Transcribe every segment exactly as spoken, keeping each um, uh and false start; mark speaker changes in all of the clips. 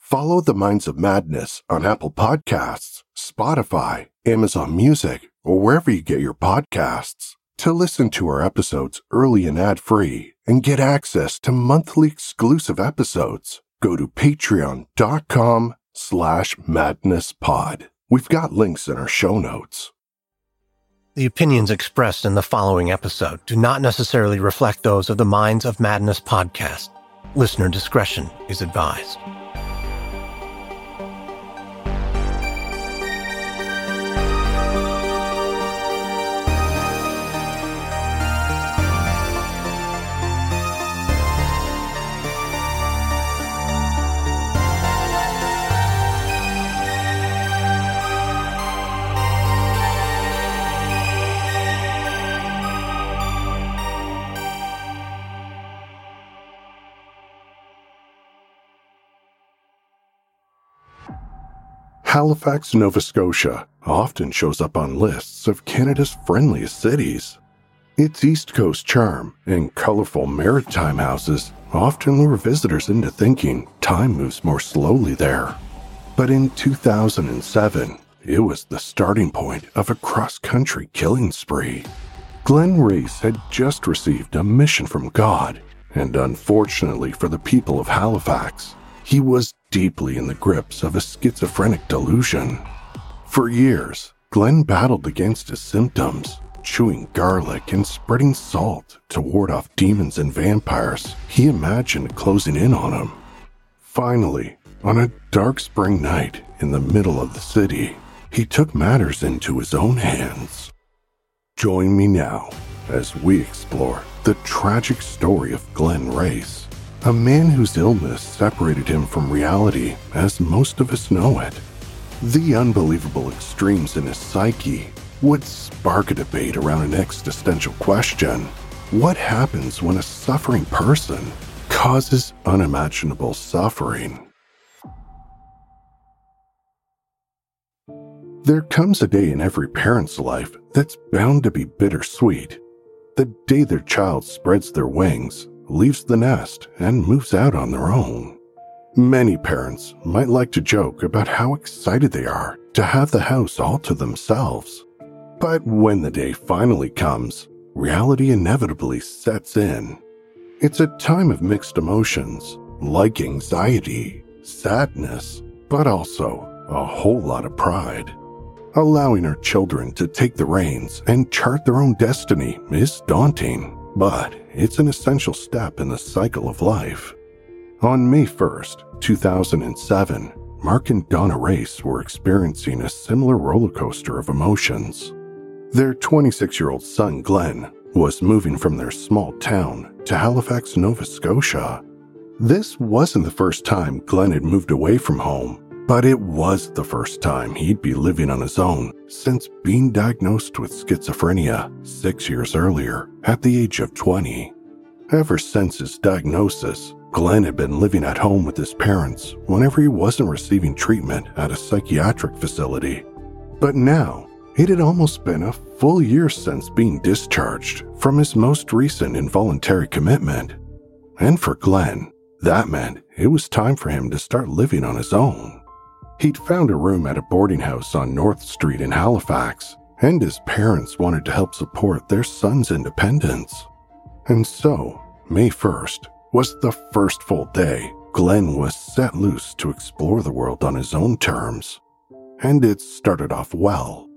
Speaker 1: Follow The Minds of Madness on Apple Podcasts, Spotify, Amazon Music, or wherever you get your podcasts. To listen to our episodes early and ad-free and get access to monthly exclusive episodes, go to patreon.com slash madnesspod. We've got links in our show notes.
Speaker 2: The opinions expressed in the following episode do not necessarily reflect those of the Minds of Madness podcast. Listener discretion is advised.
Speaker 1: Halifax, Nova Scotia often shows up on lists of Canada's friendliest cities. Its East Coast charm and colorful maritime houses often lure visitors into thinking time moves more slowly there. But in two thousand seven, it was the starting point of a cross-country killing spree. Glen Race had just received a mission from God, and unfortunately for the people of Halifax, he was deeply in the grips of a schizophrenic delusion. For years, Glen battled against his symptoms, chewing garlic and spreading salt to ward off demons and vampires he imagined closing in on him. Finally, on a dark spring night in the middle of the city, he took matters into his own hands. Join me now as we explore the tragic story of Glen Race, a man whose illness separated him from reality as most of us know it. The unbelievable extremes in his psyche would spark a debate around an existential question. What happens when a suffering person causes unimaginable suffering? There comes a day in every parent's life that's bound to be bittersweet. The day their child spreads their wings, leaves the nest, and moves out on their own. Many parents might like to joke about how excited they are to have the house all to themselves. But when the day finally comes, reality inevitably sets in. It's a time of mixed emotions, like anxiety, sadness, but also a whole lot of pride. Allowing our children to take the reins and chart their own destiny is daunting, but it's an essential step in the cycle of life. On May first, two thousand seven, Mark and Donna Race were experiencing a similar roller coaster of emotions. Their twenty-six-year-old son, Glen, was moving from their small town to Halifax, Nova Scotia. This wasn't the first time Glen had moved away from home, but it was the first time he'd be living on his own since being diagnosed with schizophrenia six years earlier at the age of twenty. Ever since his diagnosis, Glen had been living at home with his parents whenever he wasn't receiving treatment at a psychiatric facility. But now, it had almost been a full year since being discharged from his most recent involuntary commitment. And for Glen, that meant it was time for him to start living on his own. He'd found a room at a boarding house on North Street in Halifax, and his parents wanted to help support their son's independence. And so, May first was the first full day Glen was set loose to explore the world on his own terms. And it started off well.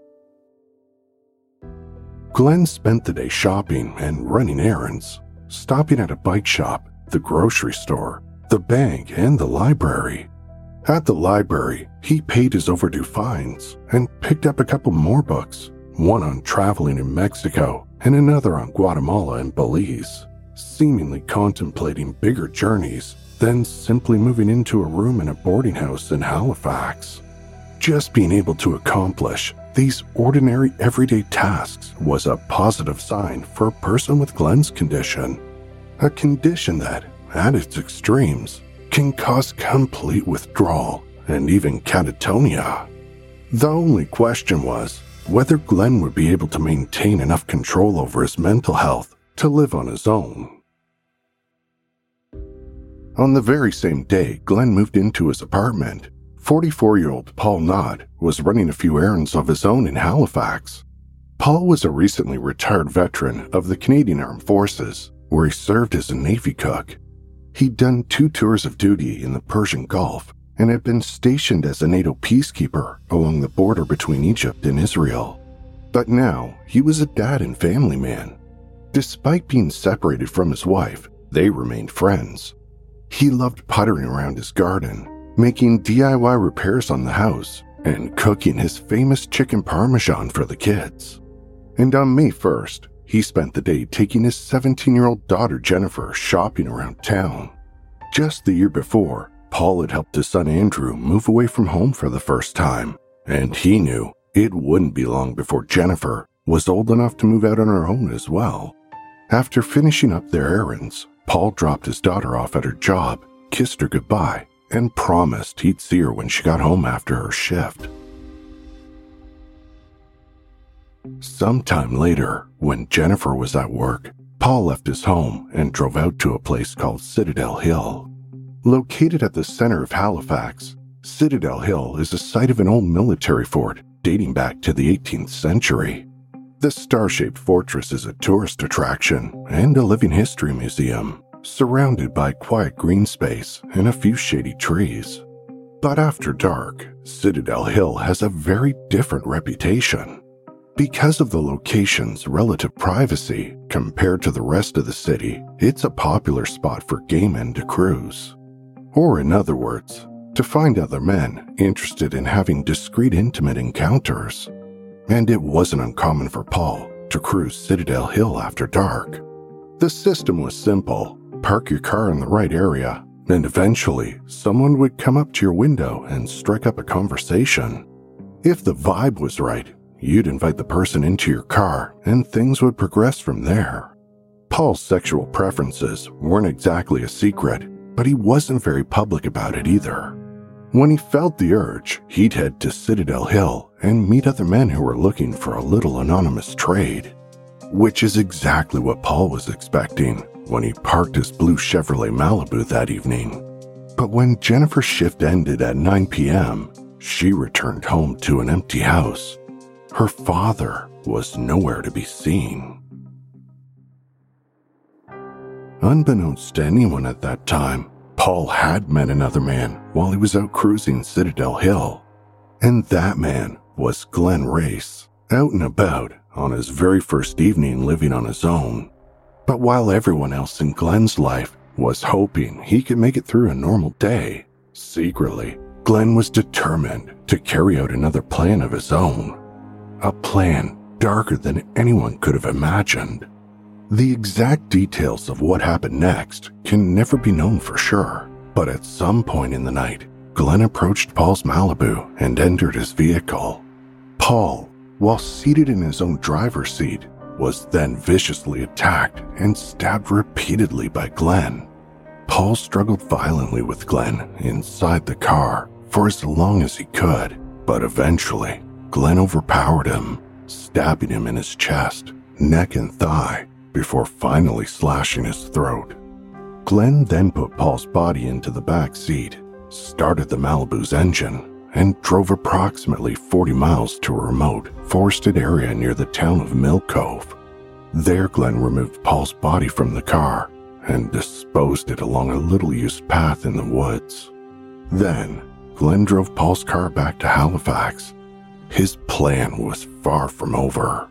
Speaker 1: Glen spent the day shopping and running errands, stopping at a bike shop, the grocery store, the bank, and the library. At the library, he paid his overdue fines and picked up a couple more books, one on traveling in Mexico and another on Guatemala and Belize, seemingly contemplating bigger journeys than simply moving into a room in a boarding house in Halifax. Just being able to accomplish these ordinary everyday tasks was a positive sign for a person with Glen's condition, a condition that, at its extremes, can cause complete withdrawal and even catatonia. The only question was whether Glen would be able to maintain enough control over his mental health to live on his own. On the very same day Glenn moved into his apartment, forty-four-year-old Paul Knott was running a few errands of his own in Halifax. Paul was a recently retired veteran of the Canadian Armed Forces, where he served as a Navy cook. He'd done two tours of duty in the Persian Gulf and had been stationed as a NATO peacekeeper along the border between Egypt and Israel. But now he was a dad and family man. Despite being separated from his wife, they remained friends. He loved puttering around his garden, making D I Y repairs on the house, and cooking his famous chicken parmesan for the kids. And on May first, he spent the day taking his seventeen-year-old daughter Jennifer shopping around town. Just the year before, Paul had helped his son Andrew move away from home for the first time, and he knew it wouldn't be long before Jennifer was old enough to move out on her own as well. After finishing up their errands, Paul dropped his daughter off at her job, kissed her goodbye, and promised he'd see her when she got home after her shift. Sometime later, when Jennifer was at work, Paul left his home and drove out to a place called Citadel Hill. Located at the center of Halifax, Citadel Hill is a site of an old military fort dating back to the eighteenth century. The star-shaped fortress is a tourist attraction and a living history museum, surrounded by quiet green space and a few shady trees. But after dark, Citadel Hill has a very different reputation. Because of the location's relative privacy compared to the rest of the city, it's a popular spot for gay men to cruise. Or in other words, to find other men interested in having discreet intimate encounters. And it wasn't uncommon for Paul to cruise Citadel Hill after dark. The system was simple: park your car in the right area, and eventually someone would come up to your window and strike up a conversation. If the vibe was right, you'd invite the person into your car and things would progress from there. Paul's sexual preferences weren't exactly a secret, but he wasn't very public about it either. When he felt the urge, he'd head to Citadel Hill and meet other men who were looking for a little anonymous trade. Which is exactly what Paul was expecting when he parked his blue Chevrolet Malibu that evening. But when Jennifer's shift ended at nine p.m., she returned home to an empty house. Her father was nowhere to be seen. Unbeknownst to anyone at that time, Paul had met another man while he was out cruising Citadel Hill. And that man was Glenn Race, out and about on his very first evening living on his own. But while everyone else in Glenn's life was hoping he could make it through a normal day, secretly, Glenn was determined to carry out another plan of his own. A plan darker than anyone could have imagined. The exact details of what happened next can never be known for sure, but at some point in the night, Glenn approached Paul's Malibu and entered his vehicle. Paul, while seated in his own driver's seat, was then viciously attacked and stabbed repeatedly by Glenn. Paul struggled violently with Glenn inside the car for as long as he could, but eventually, Glenn overpowered him, stabbing him in his chest, neck, and thigh, before finally slashing his throat. Glenn then put Paul's body into the back seat, started the Malibu's engine, and drove approximately forty miles to a remote, forested area near the town of Mill Cove. There, Glenn removed Paul's body from the car and disposed it along a little-used path in the woods. Then, Glenn drove Paul's car back to Halifax. His plan was far from over.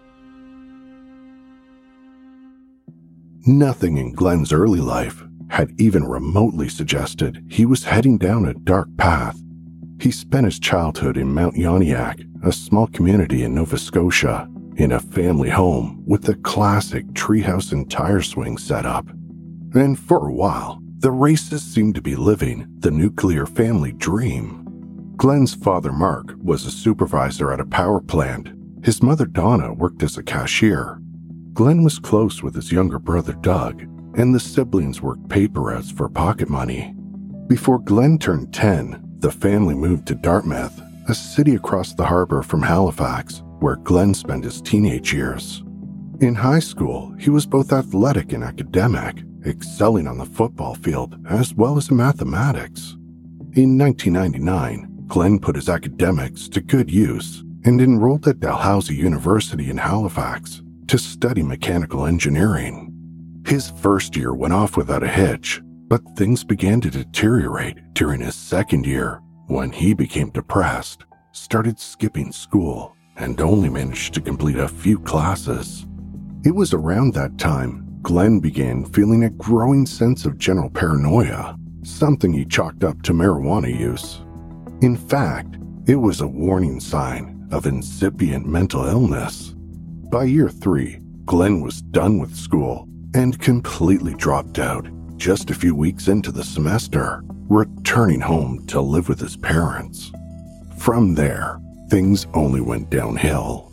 Speaker 1: Nothing in Glenn's early life had even remotely suggested he was heading down a dark path. He spent his childhood in Mount Yoniak, a small community in Nova Scotia, in a family home with a classic treehouse and tire swing setup. And for a while, the Races seemed to be living the nuclear family dream. Glenn's father, Mark, was a supervisor at a power plant. His mother, Donna, worked as a cashier. Glenn was close with his younger brother, Doug, and the siblings worked paper routes for pocket money. Before Glenn turned ten, the family moved to Dartmouth, a city across the harbor from Halifax, where Glenn spent his teenage years. In high school, he was both athletic and academic, excelling on the football field as well as in mathematics. In nineteen ninety-nine, Glenn put his academics to good use and enrolled at Dalhousie University in Halifax to study mechanical engineering. His first year went off without a hitch, but things began to deteriorate during his second year when he became depressed, started skipping school, and only managed to complete a few classes. It was around that time Glenn began feeling a growing sense of general paranoia, something he chalked up to marijuana use. In fact, it was a warning sign of incipient mental illness. By year three, Glenn was done with school and completely dropped out just a few weeks into the semester, returning home to live with his parents. From there, things only went downhill.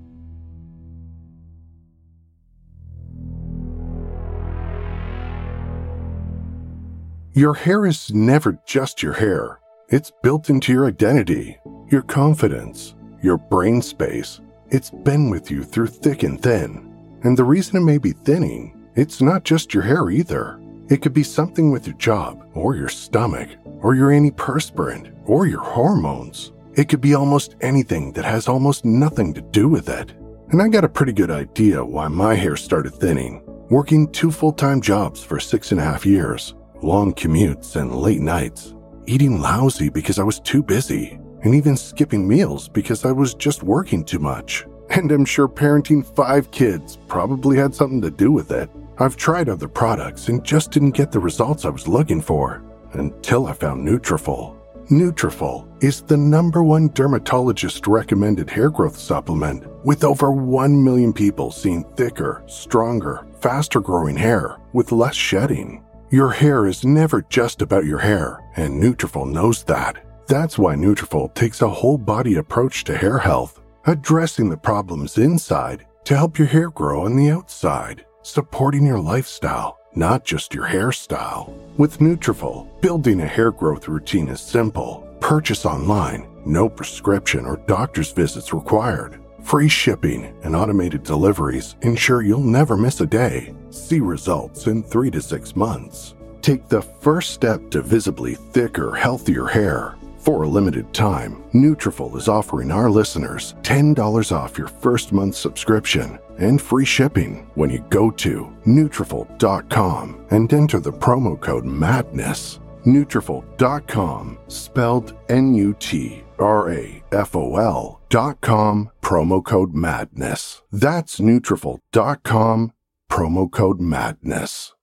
Speaker 1: Your hair is never just your hair. It's built into your identity, your confidence, your brain space. It's been with you through thick and thin. And the reason it may be thinning, it's not just your hair either. It could be something with your job, or your stomach, or your antiperspirant, or your hormones. It could be almost anything that has almost nothing to do with it. And I got a pretty good idea why my hair started thinning. Working two full-time jobs for six and a half years, long commutes and late nights, eating lousy because I was too busy, and even skipping meals because I was just working too much. And I'm sure parenting five kids probably had something to do with it. I've tried other products and just didn't get the results I was looking for until I found Nutrafol. Nutrafol is the number one dermatologist-recommended hair growth supplement, with over one million people seeing thicker, stronger, faster-growing hair with less shedding. Your hair is never just about your hair, and Nutrafol knows that. That's why Nutrafol takes a whole-body approach to hair health, addressing the problems inside to help your hair grow on the outside, supporting your lifestyle, not just your hairstyle. With Nutrafol, building a hair growth routine is simple. Purchase online, no prescription or doctor's visits required. Free shipping and automated deliveries ensure you'll never miss a day. See results in three to six months. Take the first step to visibly thicker, healthier hair. For a limited time, Nutrafol is offering our listeners ten dollars off your first month subscription and free shipping when you go to Nutrafol dot com and enter the promo code MADNESS. Nutrafol dot com, spelled N U T R A F O L dot com, promo code MADNESS. That's Nutrafol dot com, promo code MADNESS.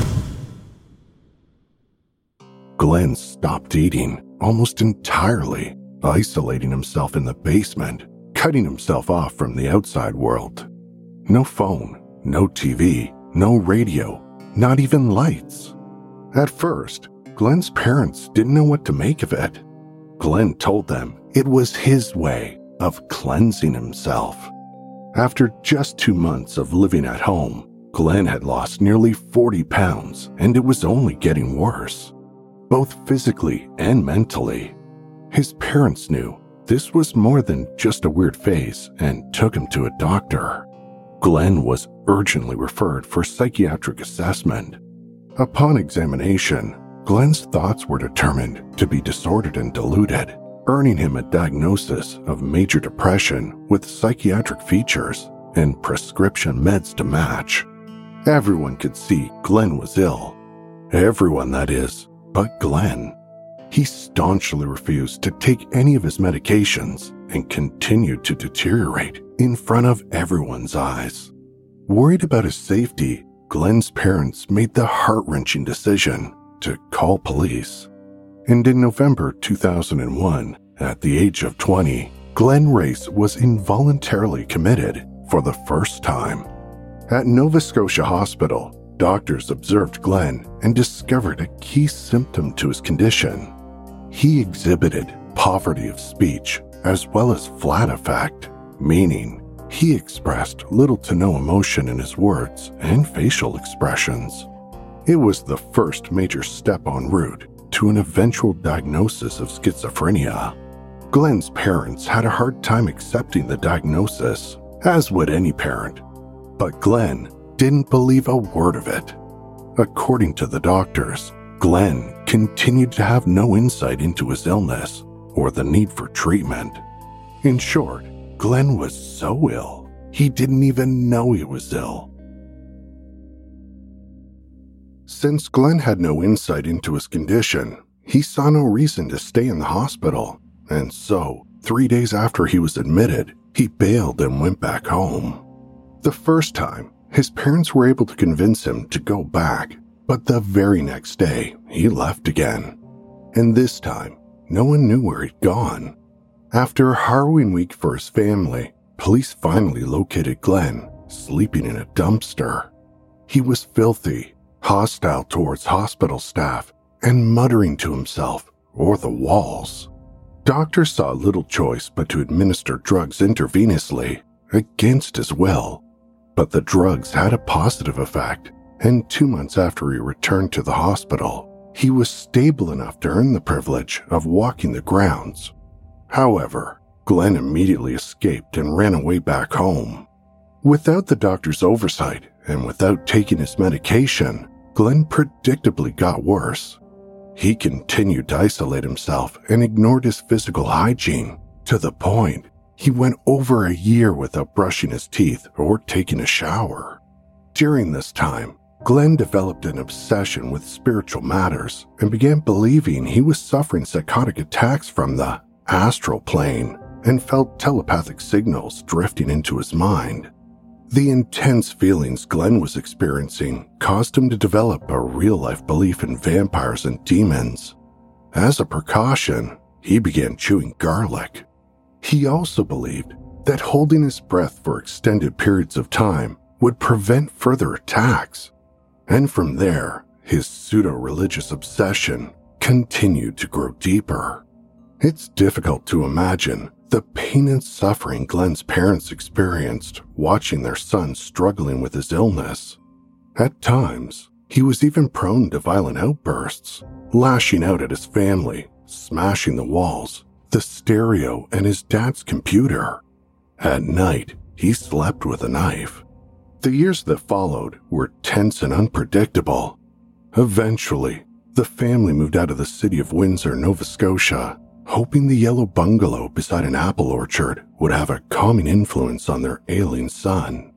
Speaker 1: Glenn stopped eating almost entirely, isolating himself in the basement, cutting himself off from the outside world. No phone, no T V, no radio, not even lights. At first, Glenn's parents didn't know what to make of it. Glenn told them it was his way of cleansing himself. After just two months of living at home, Glenn had lost nearly forty pounds, and it was only getting worse, both physically and mentally. His parents knew this was more than just a weird phase and took him to a doctor. Glenn was urgently referred for psychiatric assessment. Upon examination, Glenn's thoughts were determined to be disordered and diluted, earning him a diagnosis of major depression with psychiatric features and prescription meds to match. Everyone could see Glenn was ill. Everyone, that is, but Glenn. He staunchly refused to take any of his medications and continued to deteriorate in front of everyone's eyes. Worried about his safety, Glenn's parents made the heart-wrenching decision to call police. And in November two thousand one, at the age of twenty, Glenn Race was involuntarily committed for the first time. At Nova Scotia Hospital, doctors observed Glenn and discovered a key symptom to his condition. He exhibited poverty of speech as well as flat affect, meaning he expressed little to no emotion in his words and facial expressions. It was the first major step en route to an eventual diagnosis of schizophrenia. Glenn's parents had a hard time accepting the diagnosis, as would any parent. But Glenn didn't believe a word of it. According to the doctors, Glenn continued to have no insight into his illness or the need for treatment. In short, Glenn was so ill, he didn't even know he was ill. Since Glenn had no insight into his condition, he saw no reason to stay in the hospital, and so, three days after he was admitted, he bailed and went back home. The first time, his parents were able to convince him to go back, but the very next day, he left again. And this time, no one knew where he'd gone. After a harrowing week for his family, police finally located Glenn, sleeping in a dumpster. He was filthy, hostile towards hospital staff, and muttering to himself or the walls. Doctors saw little choice but to administer drugs intravenously, against his will. But the drugs had a positive effect, and two months after he returned to the hospital, he was stable enough to earn the privilege of walking the grounds. However, Glenn immediately escaped and ran away back home. Without the doctor's oversight and without taking his medication, Glenn predictably got worse. He continued to isolate himself and ignored his physical hygiene, to the point he went over a year without brushing his teeth or taking a shower. During this time, Glenn developed an obsession with spiritual matters and began believing he was suffering psychotic attacks from the astral plane and felt telepathic signals drifting into his mind. The intense feelings Glenn was experiencing caused him to develop a real-life belief in vampires and demons. As a precaution, he began chewing garlic. He also believed that holding his breath for extended periods of time would prevent further attacks. And from there, his pseudo-religious obsession continued to grow deeper. It's difficult to imagine the pain and suffering Glenn's parents experienced watching their son struggling with his illness. At times, he was even prone to violent outbursts, lashing out at his family, smashing the walls, the stereo, and his dad's computer. At night, he slept with a knife. The years that followed were tense and unpredictable. Eventually, the family moved out of the city of Windsor, Nova Scotia, hoping the yellow bungalow beside an apple orchard would have a calming influence on their ailing son.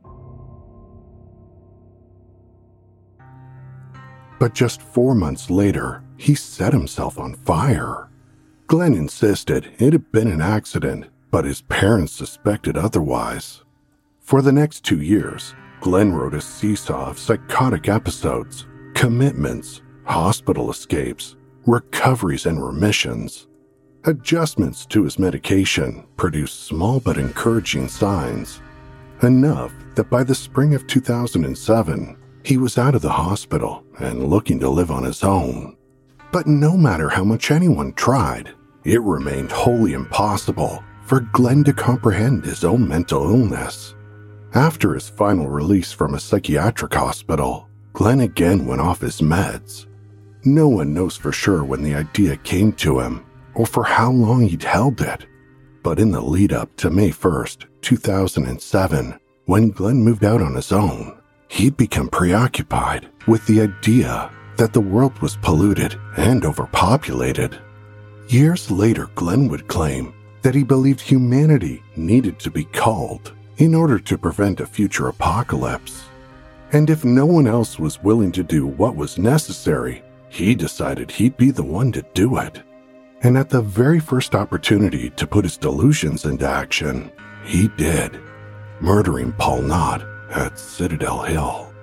Speaker 1: But just four months later, he set himself on fire. Glenn insisted it had been an accident, but his parents suspected otherwise. For the next two years, Glenn rode a seesaw of psychotic episodes, commitments, hospital escapes, recoveries, and remissions. Adjustments to his medication produced small but encouraging signs, enough that by the spring of two thousand seven, he was out of the hospital and looking to live on his own. But no matter how much anyone tried, it remained wholly impossible for Glenn to comprehend his own mental illness. After his final release from a psychiatric hospital, Glenn again went off his meds. No one knows for sure when the idea came to him, or for how long he'd held it. But in the lead up to May first, two thousand seven, when Glenn moved out on his own, he'd become preoccupied with the idea that the world was polluted and overpopulated. Years later, Glenn would claim that he believed humanity needed to be culled in order to prevent a future apocalypse. And if no one else was willing to do what was necessary, he decided he'd be the one to do it. And at the very first opportunity to put his delusions into action, he did, murdering Paul Knott at Citadel Hill.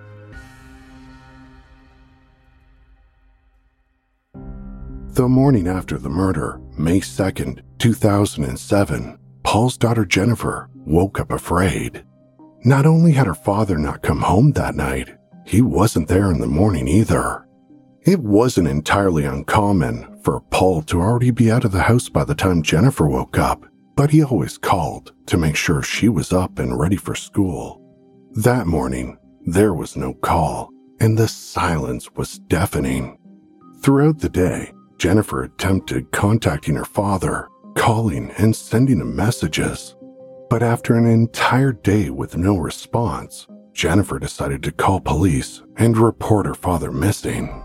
Speaker 1: The morning after the murder, May second, two thousand seven, Paul's daughter Jennifer woke up afraid. Not only had her father not come home that night, he wasn't there in the morning either. It wasn't entirely uncommon for Paul to already be out of the house by the time Jennifer woke up, but he always called to make sure she was up and ready for school. That morning, there was no call, and the silence was deafening. Throughout the day, Jennifer attempted contacting her father, calling and sending him messages. But after an entire day with no response, Jennifer decided to call police and report her father missing.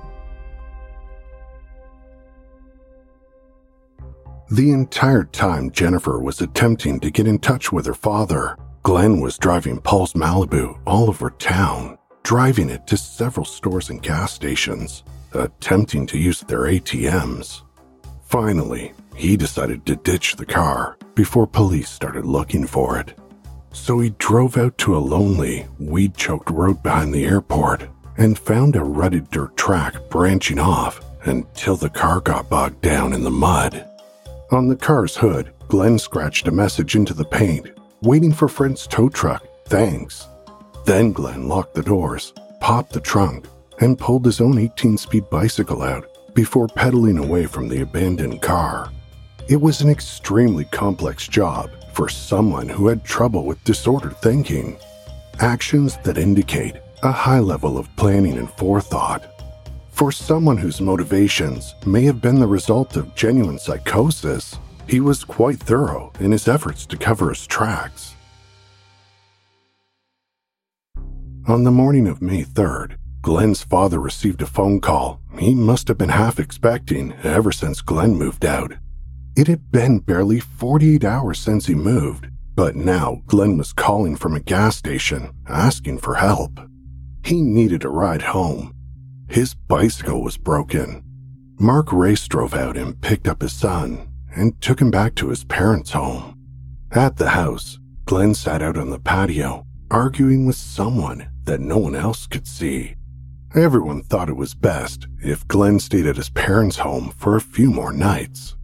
Speaker 1: The entire time Jennifer was attempting to get in touch with her father, Glenn was driving Paul's Malibu all over town, driving it to several stores and gas stations, attempting to use their A T Ms. Finally, he decided to ditch the car before police started looking for it. So he drove out to a lonely, weed-choked road behind the airport and found a rutted dirt track branching off until the car got bogged down in the mud. On the car's hood, Glenn scratched a message into the paint, waiting for friend's tow truck, thanks. Then Glenn locked the doors, popped the trunk, and pulled his own eighteen-speed bicycle out before pedaling away from the abandoned car. It was an extremely complex job for someone who had trouble with disordered thinking, actions that indicate a high level of planning and forethought. For someone whose motivations may have been the result of genuine psychosis, he was quite thorough in his efforts to cover his tracks. On the morning of May third, Glenn's father received a phone call he must have been half expecting ever since Glenn moved out. It had been barely forty-eight hours since he moved, but now Glenn was calling from a gas station, asking for help. He needed a ride home. His bicycle was broken. Mark Race drove out and picked up his son and took him back to his parents' home. At the house, Glenn sat out on the patio, arguing with someone that no one else could see. Everyone thought it was best if Glenn stayed at his parents' home for a few more nights.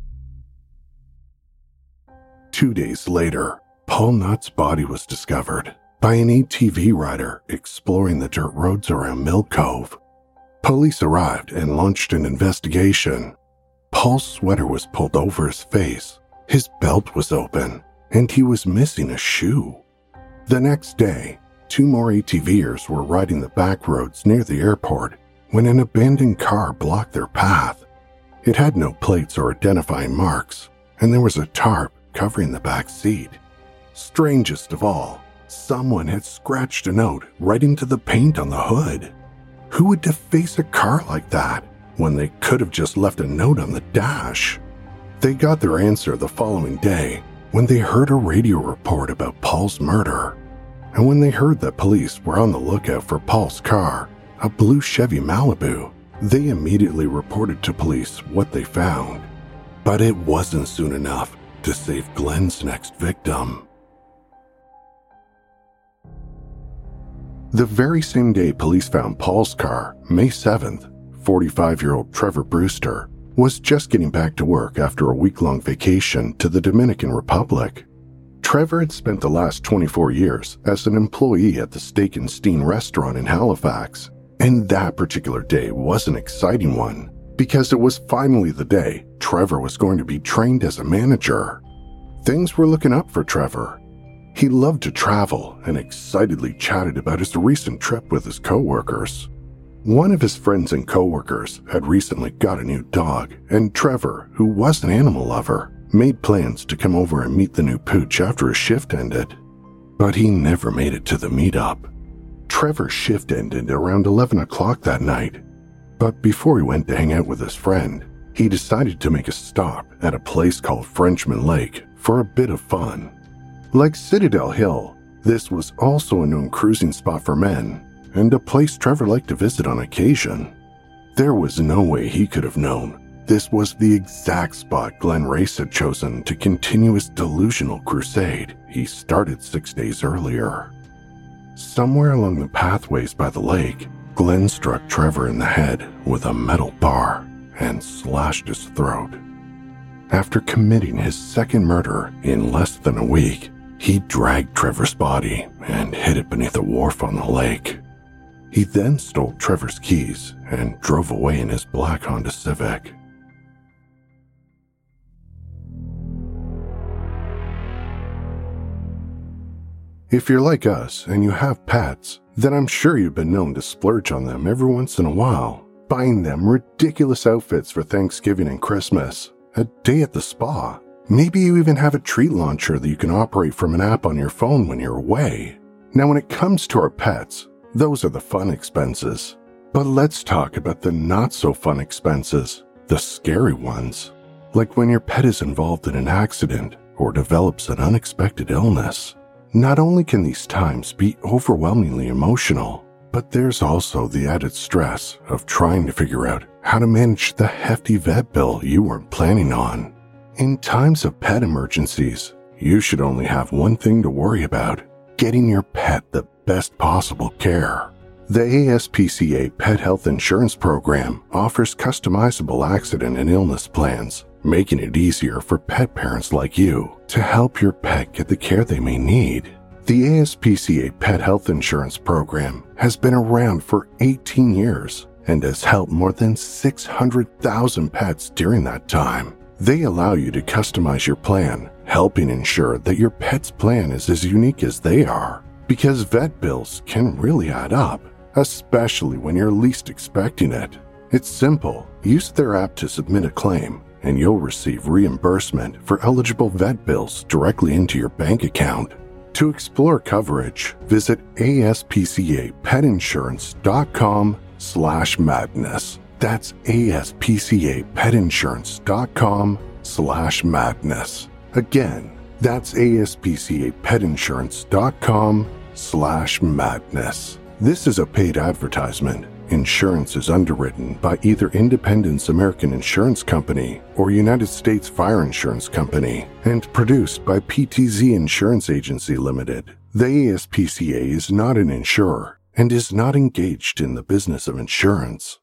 Speaker 1: Two days later, Paul Nutt's body was discovered by an A T V rider exploring the dirt roads around Mill Cove. Police arrived and launched an investigation. Paul's sweater was pulled over his face, his belt was open, and he was missing a shoe. The next day, two more ATVers were riding the back roads near the airport when an abandoned car blocked their path. It had no plates or identifying marks, and there was a tarp covering the back seat. Strangest of all, someone had scratched a note right into the paint on the hood. Who would deface a car like that when they could have just left a note on the dash? They got their answer the following day when they heard a radio report about Paul's murder. And when they heard that police were on the lookout for Paul's car, a blue Chevy Malibu, they immediately reported to police what they found. But it wasn't soon enough to save Glenn's next victim. The very same day police found Paul's car, May seventh, forty-five-year-old Trevor Brewster was just getting back to work after a week-long vacation to the Dominican Republic. Trevor had spent the last twenty-four years as an employee at the Steak and Steen restaurant in Halifax, and that particular day was an exciting one because it was finally the day Trevor was going to be trained as a manager. Things were looking up for Trevor. He loved to travel and excitedly chatted about his recent trip with his coworkers. One of his friends and coworkers had recently got a new dog, and Trevor, who was an animal lover, made plans to come over and meet the new pooch after his shift ended. But he never made it to the meetup. Trevor's shift ended around eleven o'clock that night, but before he went to hang out with his friend, he decided to make a stop at a place called Frenchman Lake for a bit of fun. Like Citadel Hill, this was also a known cruising spot for men, and a place Trevor liked to visit on occasion. There was no way he could have known this was the exact spot Glenn Race had chosen to continue his delusional crusade he started six days earlier. Somewhere along the pathways by the lake, Glenn struck Trevor in the head with a metal bar and slashed his throat. After committing his second murder in less than a week, he dragged Trevor's body and hid it beneath a wharf on the lake. He then stole Trevor's keys and drove away in his black Honda Civic. If you're like us and you have pets, then I'm sure you've been known to splurge on them every once in a while, buying them ridiculous outfits for Thanksgiving and Christmas, a day at the spa. Maybe you even have a treat launcher that you can operate from an app on your phone when you're away. Now, when it comes to our pets, those are the fun expenses. But let's talk about the not-so-fun expenses, the scary ones. Like when your pet is involved in an accident or develops an unexpected illness. Not only can these times be overwhelmingly emotional, but there's also the added stress of trying to figure out how to manage the hefty vet bill you weren't planning on. In times of pet emergencies, you should only have one thing to worry about: getting your pet the best possible care. The A S P C A Pet Health Insurance Program offers customizable accident and illness plans, making it easier for pet parents like you to help your pet get the care they may need. The A S P C A Pet Health Insurance Program has been around for eighteen years and has helped more than six hundred thousand pets during that time. They allow you to customize your plan, helping ensure that your pet's plan is as unique as they are. Because vet bills can really add up, especially when you're least expecting it. It's simple. Use their app to submit a claim, and you'll receive reimbursement for eligible vet bills directly into your bank account. To explore coverage, visit aspcapetinsurance.com slash madness. That's aspcapetinsurance.com slash madness. Again, that's aspcapetinsurance.com slash madness. This is a paid advertisement. Insurance is underwritten by either Independence American Insurance Company or United States Fire Insurance Company and produced by P T Z Insurance Agency Limited. The A S P C A is not an insurer and is not engaged in the business of insurance.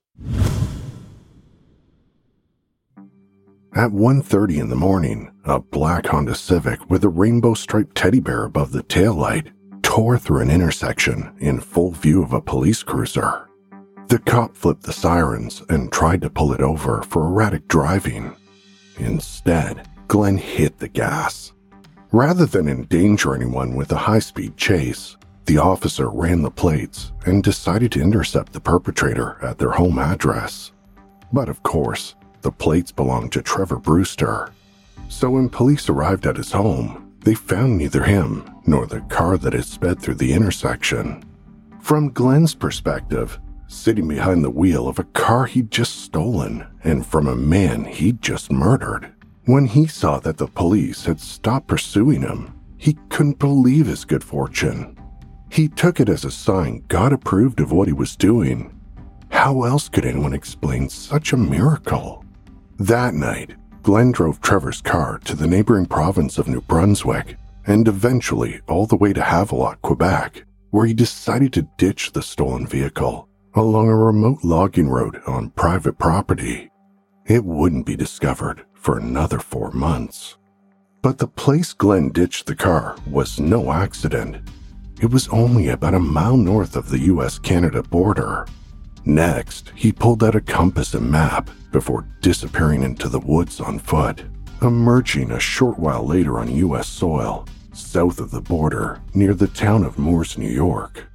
Speaker 1: At one thirty in the morning, a black Honda Civic with a rainbow-striped teddy bear above the taillight tore through an intersection in full view of a police cruiser. The cop flipped the sirens and tried to pull it over for erratic driving. Instead, Glenn hit the gas. Rather than endanger anyone with a high-speed chase, the officer ran the plates and decided to intercept the perpetrator at their home address. But of course, the plates belonged to Trevor Brewster. So when police arrived at his home, they found neither him nor the car that had sped through the intersection. From Glenn's perspective, sitting behind the wheel of a car he'd just stolen and from a man he'd just murdered, when he saw that the police had stopped pursuing him, he couldn't believe his good fortune. He took it as a sign God approved of what he was doing. How else could anyone explain such a miracle? That night, Glenn drove Trevor's car to the neighboring province of New Brunswick and eventually all the way to Havelock, Quebec, where he decided to ditch the stolen vehicle along a remote logging road on private property. It wouldn't be discovered for another four months. But the place Glenn ditched the car was no accident. It was only about a mile north of the U S Canada border. Next, he pulled out a compass and map before disappearing into the woods on foot, emerging a short while later on U S soil, south of the border, near the town of Moores, New York.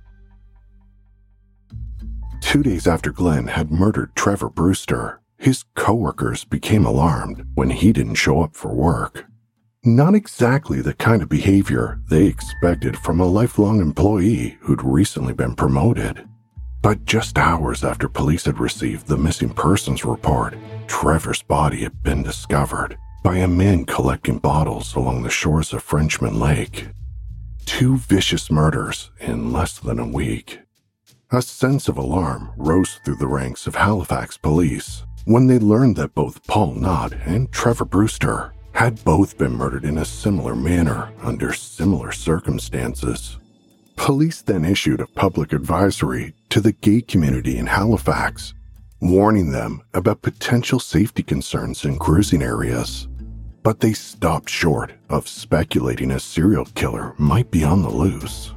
Speaker 1: Two days after Glenn had murdered Trevor Brewster, his coworkers became alarmed when he didn't show up for work. Not exactly the kind of behavior they expected from a lifelong employee who'd recently been promoted. But just hours after police had received the missing persons report, Trevor's body had been discovered by a man collecting bottles along the shores of Frenchman Lake. Two vicious murders in less than a week. A sense of alarm rose through the ranks of Halifax police when they learned that both Paul Knott and Trevor Brewster had both been murdered in a similar manner under similar circumstances. Police then issued a public advisory to the gay community in Halifax, warning them about potential safety concerns in cruising areas. But they stopped short of speculating a serial killer might be on the loose.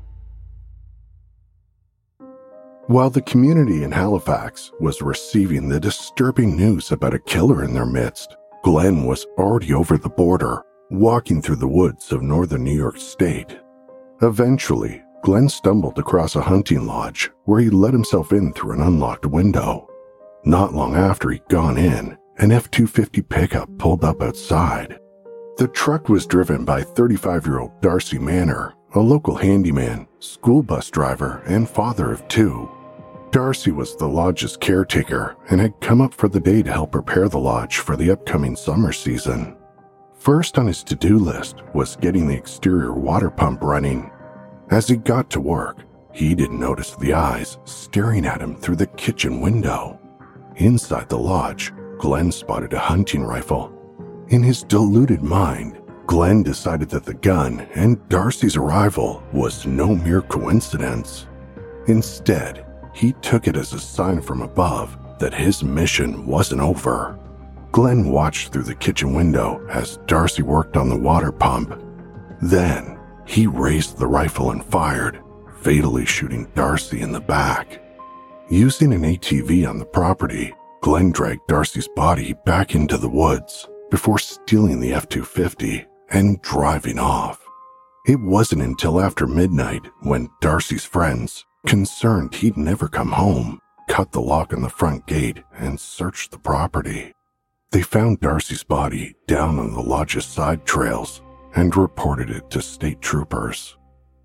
Speaker 1: While the community in Halifax was receiving the disturbing news about a killer in their midst, Glenn was already over the border, walking through the woods of northern New York State. Eventually, Glenn stumbled across a hunting lodge where he let himself in through an unlocked window. Not long after he'd gone in, an F two fifty pickup pulled up outside. The truck was driven by thirty-five-year-old Darcy Manor, a local handyman, school bus driver, and father of two. Darcy was the lodge's caretaker and had come up for the day to help prepare the lodge for the upcoming summer season. First on his to-do list was getting the exterior water pump running. As he got to work, he didn't notice the eyes staring at him through the kitchen window. Inside the lodge, Glenn spotted a hunting rifle. In his deluded mind, Glenn decided that the gun and Darcy's arrival was no mere coincidence. Instead, he took it as a sign from above that his mission wasn't over. Glenn watched through the kitchen window as Darcy worked on the water pump. Then, he raised the rifle and fired, fatally shooting Darcy in the back. Using an A T V on the property, Glenn dragged Darcy's body back into the woods before stealing the F two fifty and driving off. It wasn't until after midnight when Darcy's friends, concerned he'd never come home, cut the lock on the front gate and searched the property. They found Darcy's body down on the lodge's side trails and reported it to state troopers.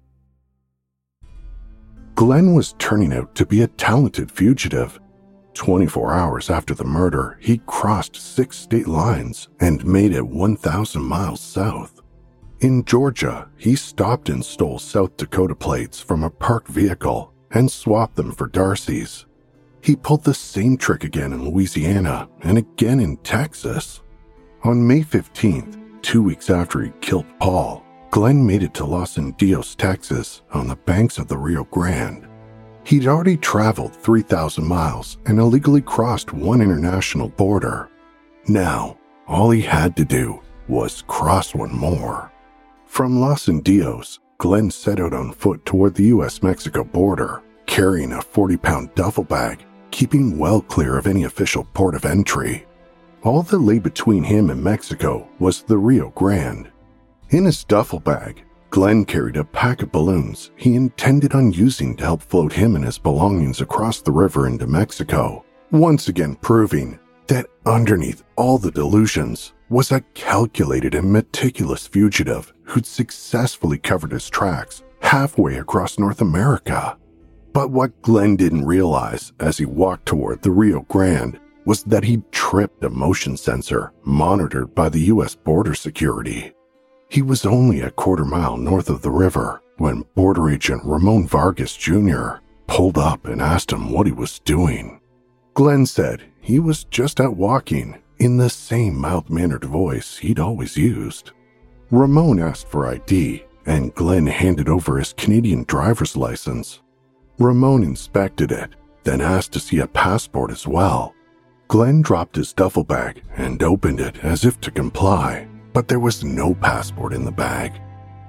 Speaker 1: Glenn was turning out to be a talented fugitive. twenty-four hours after the murder, he crossed six state lines and made it one thousand miles south. In Georgia, he stopped and stole South Dakota plates from a parked vehicle and swapped them for Darcy's. He pulled the same trick again in Louisiana and again in Texas. On May fifteenth, two weeks after he killed Paul, Glenn made it to Los Indios, Texas, on the banks of the Rio Grande. He'd already traveled three thousand miles and illegally crossed one international border. Now, all he had to do was cross one more. From Los Indios, Glenn set out on foot toward the U S Mexico border, carrying a forty-pound duffel bag, keeping well clear of any official port of entry. All that lay between him and Mexico was the Rio Grande. In his duffel bag, Glenn carried a pack of balloons he intended on using to help float him and his belongings across the river into Mexico, once again proving that underneath all the delusions was a calculated and meticulous fugitive who'd successfully covered his tracks halfway across North America. But what Glenn didn't realize as he walked toward the Rio Grande was that he'd tripped a motion sensor monitored by the U S border security. He was only a quarter mile north of the river when border agent Ramon Vargas Junior pulled up and asked him what he was doing. Glenn said he was just out walking in the same mild-mannered voice he'd always used. Ramon asked for I D, and Glenn handed over his Canadian driver's license. Ramon inspected it, then asked to see a passport as well. Glenn dropped his duffel bag and opened it as if to comply, but there was no passport in the bag.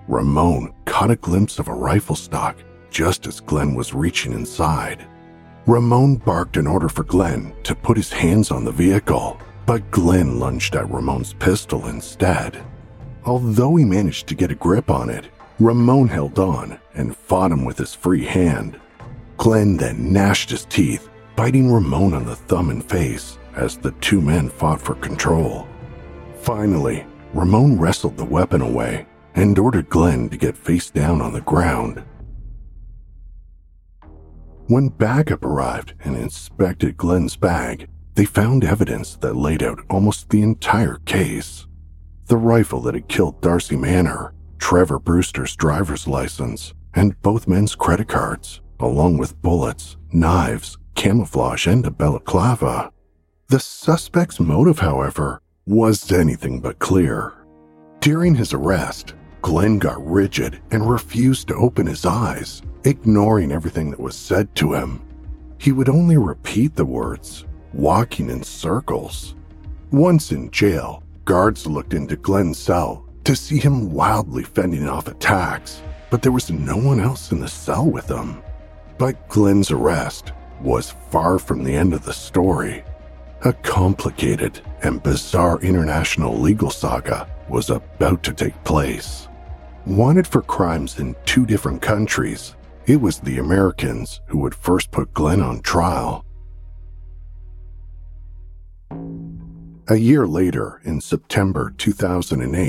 Speaker 1: Ramon caught a glimpse of a rifle stock just as Glenn was reaching inside. Ramon barked an order for Glenn to put his hands on the vehicle, but Glenn lunged at Ramon's pistol instead. Although he managed to get a grip on it, Ramon held on and fought him with his free hand. Glenn then gnashed his teeth, biting Ramon on the thumb and face as the two men fought for control. Finally, Ramon wrestled the weapon away and ordered Glenn to get face down on the ground. When backup arrived and inspected Glenn's bag, they found evidence that laid out almost the entire case. The rifle that had killed Darcy Manor, Trevor Brewster's driver's license, and both men's credit cards, along with bullets, knives, camouflage, and a balaclava. The suspect's motive, however, was anything but clear. During his arrest, Glenn got rigid and refused to open his eyes, ignoring everything that was said to him. He would only repeat the words, walking in circles. Once in jail, guards looked into Glenn's cell to see him wildly fending off attacks, but there was no one else in the cell with him. But Glenn's arrest was far from the end of the story. A complicated and bizarre international legal saga was about to take place. Wanted for crimes in two different countries, it was the Americans who would first put Glenn on trial. A year later, in September two thousand eight,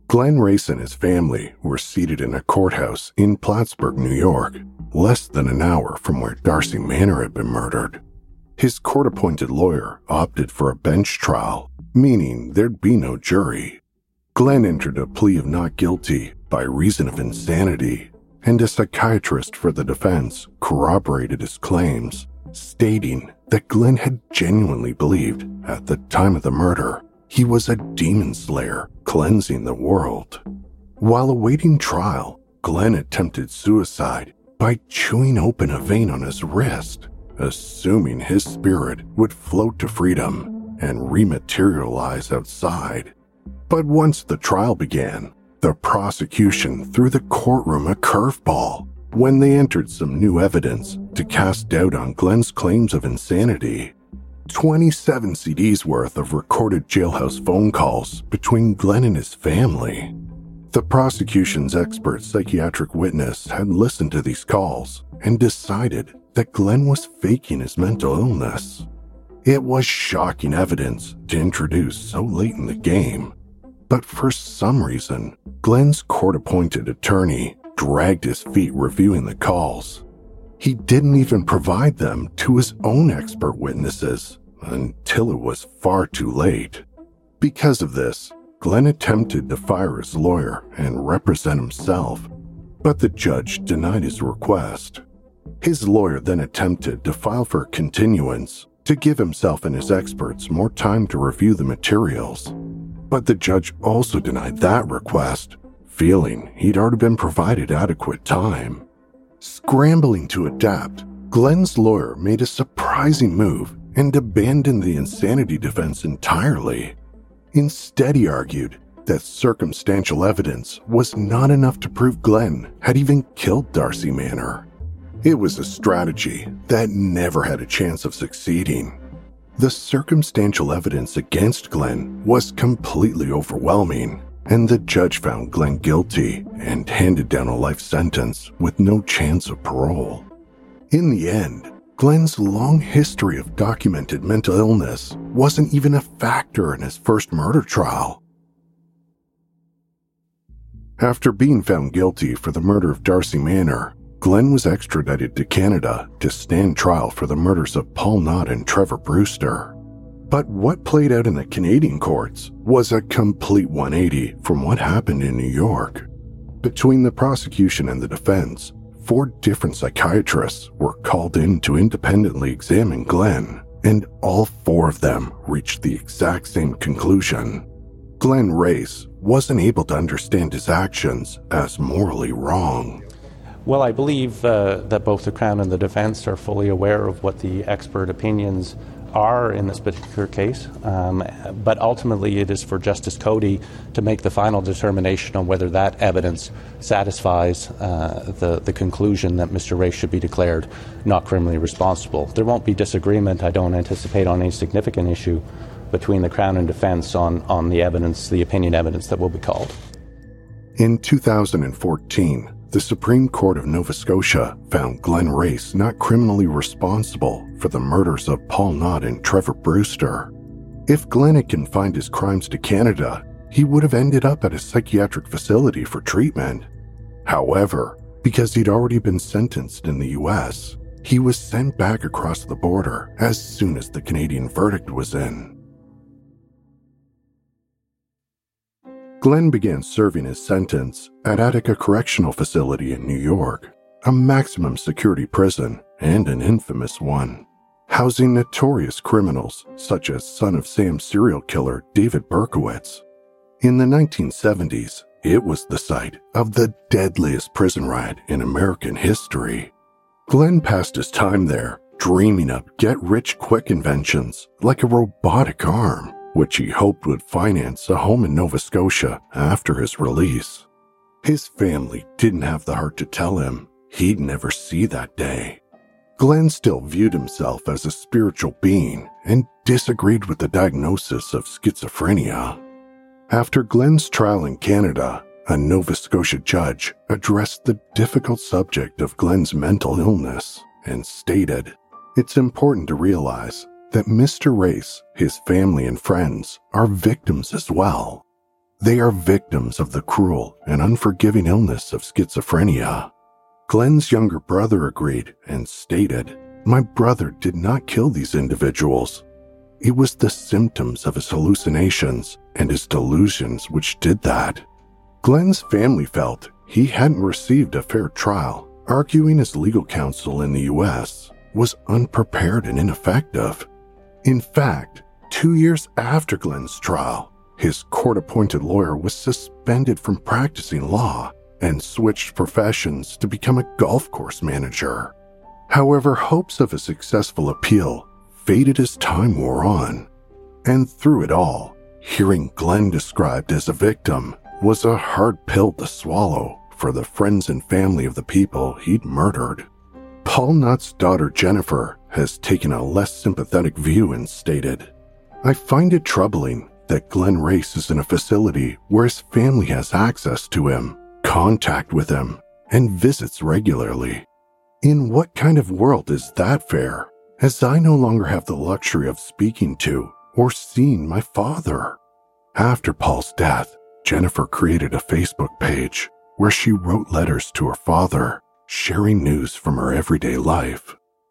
Speaker 1: Glenn Race and his family were seated in a courthouse in Plattsburgh, New York, less than an hour from where Darcy Manor had been murdered. His court-appointed lawyer opted for a bench trial, meaning there'd be no jury. Glenn entered a plea of not guilty by reason of insanity, and a psychiatrist for the defense corroborated his claims, stating that Glenn had genuinely believed, at the time of the murder, he was a demon slayer cleansing the world. While awaiting trial, Glenn attempted suicide by chewing open a vein on his wrist, assuming his spirit would float to freedom and rematerialize outside. But once the trial began, the prosecution threw the courtroom a curveball when they entered some new evidence to cast doubt on Glenn's claims of insanity. twenty-seven C Ds worth of recorded jailhouse phone calls between Glenn and his family. The prosecution's expert psychiatric witness had listened to these calls and decided that Glenn was faking his mental illness. It was shocking evidence to introduce so late in the game, but for some reason, Glenn's court-appointed attorney dragged his feet reviewing the calls. He didn't even provide them to his own expert witnesses until it was far too late. Because of this, Glenn attempted to fire his lawyer and represent himself, but the judge denied his request. His lawyer then attempted to file for continuance to give himself and his experts more time to review the materials, but the judge also denied that request, feeling he'd already been provided adequate time. Scrambling to adapt, Glenn's lawyer made a surprising move and abandoned the insanity defense entirely. Instead, he argued that circumstantial evidence was not enough to prove Glenn had even killed Darcy Manor. It was a strategy that never had a chance of succeeding. The circumstantial evidence against Glenn was completely overwhelming, and the judge found Glenn guilty and handed down a life sentence with no chance of parole. In the end, Glenn's long history of documented mental illness wasn't even a factor in his first murder trial. After being found guilty for the murder of Darcy Manor, Glenn was extradited to Canada to stand trial for the murders of Paul Knott and Trevor Brewster. But what played out in the Canadian courts was a complete one eighty from what happened in New York. Between the prosecution and the defense, four different psychiatrists were called in to independently examine Glenn, and all four of them reached the exact same conclusion. Glenn Race wasn't able to understand his actions as morally wrong.
Speaker 3: Well, I believe uh, that both the Crown and the defense are fully aware of what the expert opinions are in this particular case, um, but ultimately it is for Justice Cody to make the final determination on whether that evidence satisfies uh, the, the conclusion that Mister Race should be declared not criminally responsible. There won't be disagreement, I don't anticipate, on any significant issue between the Crown and defense on, on the evidence, the opinion evidence that will be called.
Speaker 1: In two thousand fourteen, the Supreme Court of Nova Scotia found Glenn Race not criminally responsible for the murders of Paul Knott and Trevor Brewster. If Glenn had confined his crimes to Canada, he would have ended up at a psychiatric facility for treatment. However, because he'd already been sentenced in the U S, he was sent back across the border as soon as the Canadian verdict was in. Glenn began serving his sentence at Attica Correctional Facility in New York, a maximum security prison and an infamous one, housing notorious criminals such as Son of Sam serial killer David Berkowitz. In the nineteen seventies, it was the site of the deadliest prison riot in American history. Glenn passed his time there dreaming up get-rich-quick inventions like a robotic arm, which he hoped would finance a home in Nova Scotia after his release. His family didn't have the heart to tell him he'd never see that day. Glenn still viewed himself as a spiritual being and disagreed with the diagnosis of schizophrenia. After Glenn's trial in Canada, a Nova Scotia judge addressed the difficult subject of Glenn's mental illness and stated, "It's important to realize that Mister Race, his family and friends are victims as well. They are victims of the cruel and unforgiving illness of schizophrenia. Glenn's younger brother agreed and stated, "My brother did not kill these individuals. It was the symptoms of his hallucinations and his delusions which did that." Glenn's family felt he hadn't received a fair trial, arguing his legal counsel in the U S was unprepared and ineffective. In fact, two years after Glenn's trial, his court-appointed lawyer was suspended from practicing law and switched professions to become a golf course manager. However, hopes of a successful appeal faded as time wore on. And through it all, hearing Glenn described as a victim was a hard pill to swallow for the friends and family of the people he'd murdered. Paul Knott's daughter Jennifer has taken a less sympathetic view and stated, "I find it troubling that Glenn Race is in a facility where his family has access to him, contact with him, and visits regularly. In what kind of world is that fair, as I no longer have the luxury of speaking to or seeing my father?" After Paul's death, Jennifer created a Facebook page where she wrote letters to her father, sharing news from her everyday life.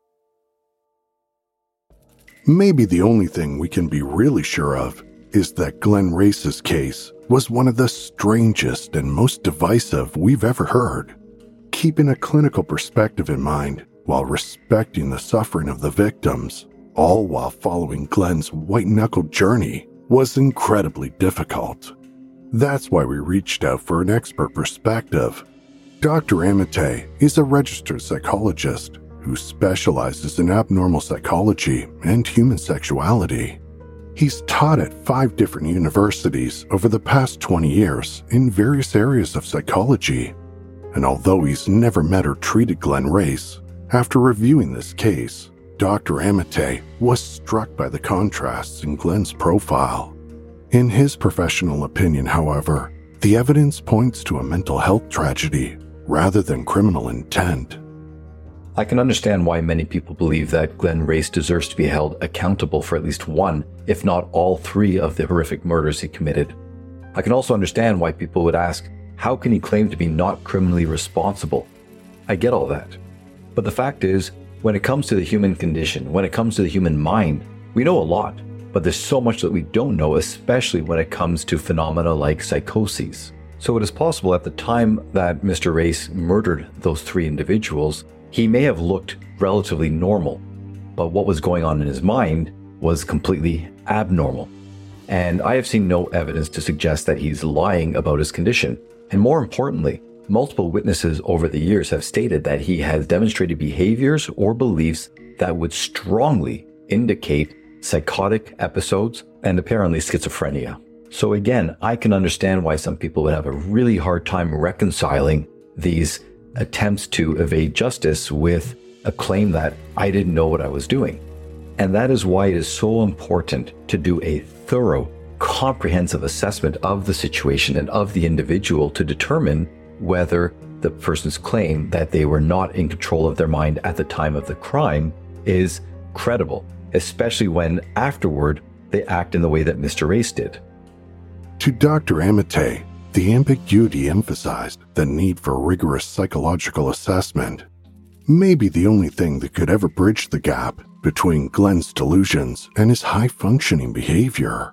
Speaker 1: Maybe the only thing we can be really sure of is that Glenn Race's case was one of the strangest and most divisive we've ever heard. Keeping a clinical perspective in mind while respecting the suffering of the victims, all while following Glenn's white-knuckled journey, was incredibly difficult. That's why we reached out for an expert perspective. Doctor Amite is a registered psychologist who specializes in abnormal psychology and human sexuality. He's taught at five different universities over the past twenty years in various areas of psychology. And although he's never met or treated Glenn Race, after reviewing this case, Doctor Amite was struck by the contrasts in Glenn's profile. In his professional opinion, however, the evidence points to a mental health tragedy rather than criminal intent.
Speaker 4: I can understand why many people believe that Glenn Race deserves to be held accountable for at least one, if not all three, of the horrific murders he committed. I can also understand why people would ask, how can he claim to be not criminally responsible? I get all that. But the fact is, when it comes to the human condition, when it comes to the human mind, we know a lot, but there's so much that we don't know, especially when it comes to phenomena like psychoses. So it is possible at the time that Mister Race murdered those three individuals, he may have looked relatively normal, but what was going on in his mind was completely abnormal. And I have seen no evidence to suggest that he's lying about his condition. And more importantly, multiple witnesses over the years have stated that he has demonstrated behaviors or beliefs that would strongly indicate psychotic episodes and apparently schizophrenia. So again, I can understand why some people would have a really hard time reconciling these attempts to evade justice with a claim that I didn't know what I was doing. And that is why it is so important to do a thorough, comprehensive assessment of the situation and of the individual to determine whether the person's claim that they were not in control of their mind at the time of the crime is credible, especially when afterward they act in the way that Mister Race did.
Speaker 1: To Doctor Amite, the ambiguity emphasized the need for rigorous psychological assessment. Maybe the only thing that could ever bridge the gap between Glenn's delusions and his high-functioning behavior.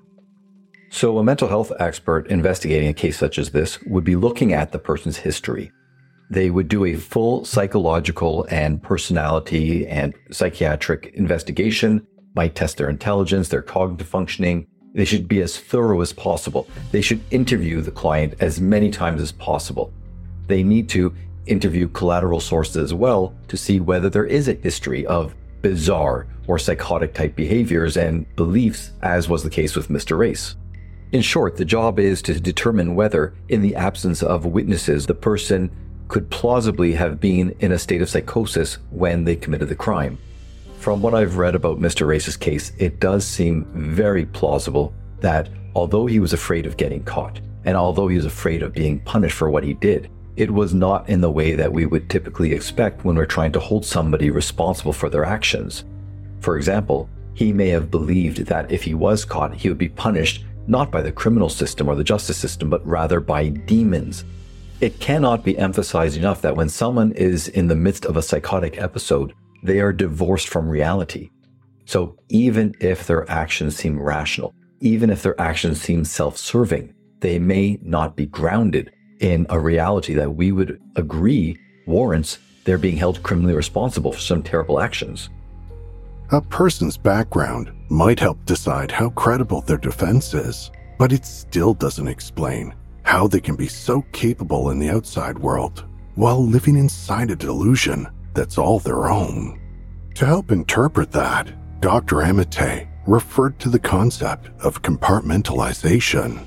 Speaker 4: So a mental health expert investigating a case such as this would be looking at the person's history. They would do a full psychological and personality and psychiatric investigation, might test their intelligence, their cognitive functioning. They should be as thorough as possible. They should interview the client as many times as possible. They need to interview collateral sources as well to see whether there is a history of bizarre or psychotic type behaviors and beliefs, as was the case with Mister Race. In short, the job is to determine whether, in the absence of witnesses, the person could plausibly have been in a state of psychosis when they committed the crime. From what I've read about Mister Race's case, it does seem very plausible that although he was afraid of getting caught, and although he was afraid of being punished for what he did, it was not in the way that we would typically expect when we're trying to hold somebody responsible for their actions. For example, he may have believed that if he was caught, he would be punished not by the criminal system or the justice system, but rather by demons. It cannot be emphasized enough that when someone is in the midst of a psychotic episode, they are divorced from reality. So even if their actions seem rational, even if their actions seem self-serving, they may not be grounded in a reality that we would agree warrants their being held criminally responsible for some terrible actions.
Speaker 1: A person's background might help decide how credible their defense is, but it still doesn't explain how they can be so capable in the outside world while living inside a delusion that's all their own. To help interpret that, Doctor Amate referred to the concept of compartmentalization.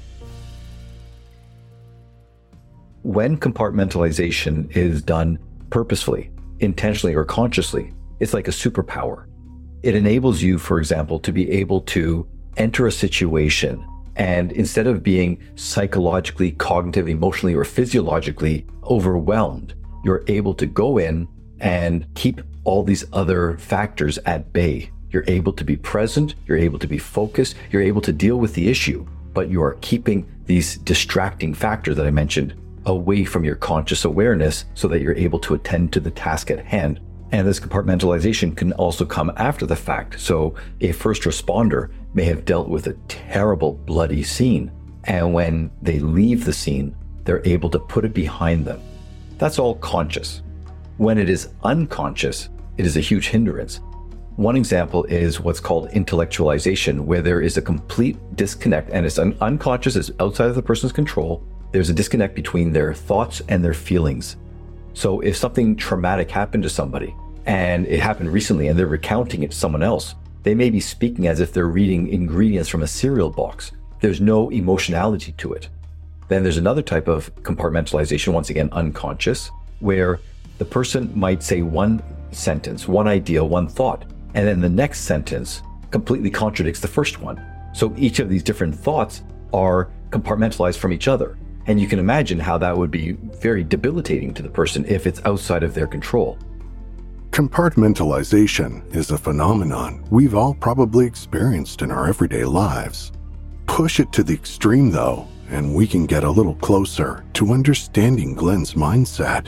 Speaker 4: When compartmentalization is done purposefully, intentionally, or consciously, it's like a superpower. It enables you, for example, to be able to enter a situation and instead of being psychologically, cognitively, emotionally, or physiologically overwhelmed, you're able to go in and keep all these other factors at bay. You're able to be present, you're able to be focused, you're able to deal with the issue, but you are keeping these distracting factors that I mentioned away from your conscious awareness so that you're able to attend to the task at hand. And this compartmentalization can also come after the fact. So a first responder may have dealt with a terrible, bloody scene, and when they leave the scene, they're able to put it behind them. That's all conscious. When it is unconscious, it is a huge hindrance. One example is what's called intellectualization, where there is a complete disconnect, and it's un- unconscious, it's outside of the person's control. There's a disconnect between their thoughts and their feelings. So if something traumatic happened to somebody, and it happened recently, and they're recounting it to someone else, they may be speaking as if they're reading ingredients from a cereal box. There's no emotionality to it. Then there's another type of compartmentalization, once again unconscious, where the person might say one sentence, one idea, one thought, and then the next sentence completely contradicts the first one. So each of these different thoughts are compartmentalized from each other. And you can imagine how that would be very debilitating to the person if it's outside of their control.
Speaker 1: Compartmentalization is a phenomenon we've all probably experienced in our everyday lives. Push it to the extreme, though, and we can get a little closer to understanding Glenn's mindset.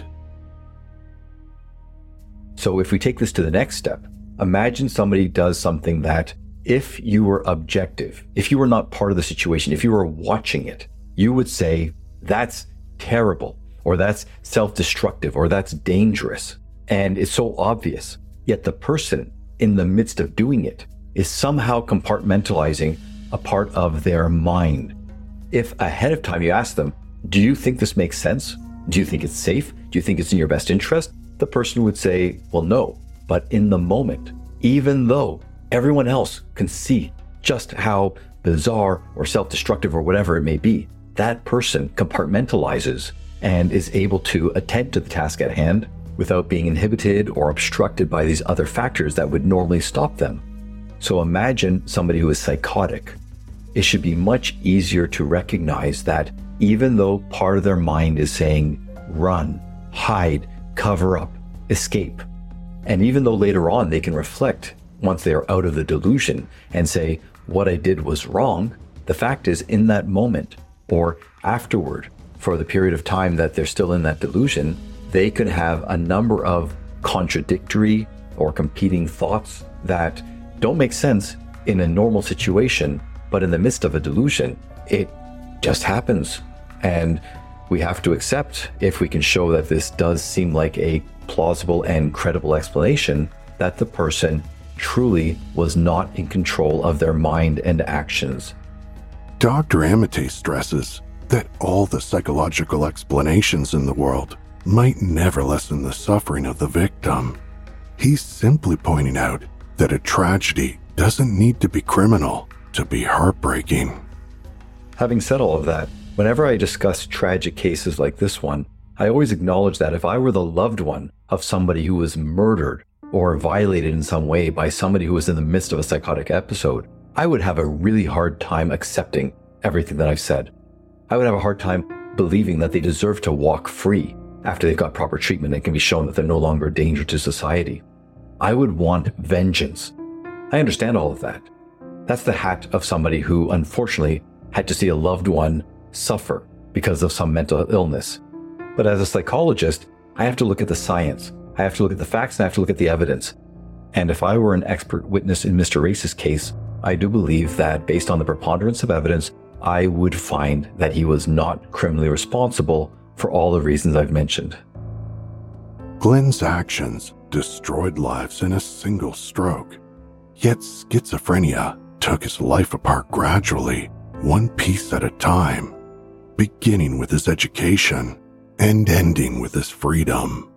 Speaker 4: So if we take this to the next step, imagine somebody does something that, if you were objective, if you were not part of the situation, if you were watching it, you would say, that's terrible, or that's self-destructive, or that's dangerous. And it's so obvious. Yet the person in the midst of doing it is somehow compartmentalizing a part of their mind. If ahead of time you ask them, do you think this makes sense? Do you think it's safe? Do you think it's in your best interest? The person would say, well, no. But in the moment, even though everyone else can see just how bizarre or self-destructive or whatever it may be, that person compartmentalizes and is able to attend to the task at hand without being inhibited or obstructed by these other factors that would normally stop them. So imagine somebody who is psychotic. It should be much easier to recognize that even though part of their mind is saying, run, hide, cover up, escape, and even though later on they can reflect once they are out of the delusion and say, what I did was wrong, the fact is in that moment or afterward, for the period of time that they're still in that delusion, they could have a number of contradictory or competing thoughts that don't make sense in a normal situation, but in the midst of a delusion, it just happens. And we have to accept, if we can show that this does seem like a plausible and credible explanation, that the person truly was not in control of their mind and actions.
Speaker 1: Doctor Amate stresses that all the psychological explanations in the world might never lessen the suffering of the victim. He's simply pointing out that a tragedy doesn't need to be criminal to be heartbreaking.
Speaker 4: Having said all of that, whenever I discuss tragic cases like this one, I always acknowledge that if I were the loved one of somebody who was murdered or violated in some way by somebody who was in the midst of a psychotic episode, I would have a really hard time accepting everything that I've said. I would have a hard time believing that they deserve to walk free after they've got proper treatment and can be shown that they're no longer a danger to society. I would want vengeance. I understand all of that. That's the hat of somebody who, unfortunately, had to see a loved one suffer because of some mental illness. But as a psychologist, I have to look at the science. I have to look at the facts and I have to look at the evidence. And if I were an expert witness in Mister Race's case, I do believe that based on the preponderance of evidence, I would find that he was not criminally responsible for all the reasons I've mentioned.
Speaker 1: Glenn's actions destroyed lives in a single stroke. Yet schizophrenia took his life apart gradually, one piece at a time, beginning with his education and ending with his freedom.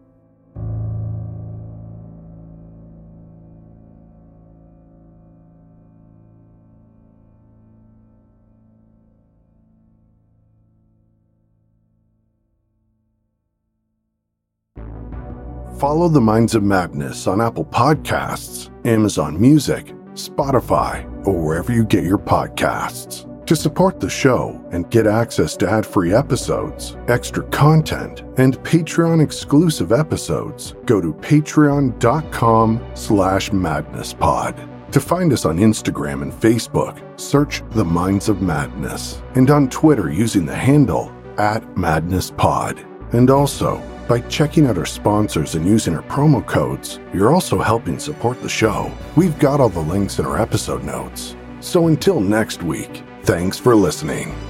Speaker 1: Follow The Minds of Madness on Apple Podcasts, Amazon Music, Spotify, or wherever you get your podcasts. To support the show and get access to ad-free episodes, extra content, and Patreon-exclusive episodes, go to patreon.com slash madnesspod. To find us on Instagram and Facebook, search The Minds of Madness, and on Twitter using the handle at madnesspod. And also, by checking out our sponsors and using our promo codes, you're also helping support the show. We've got all the links in our episode notes. So until next week, thanks for listening.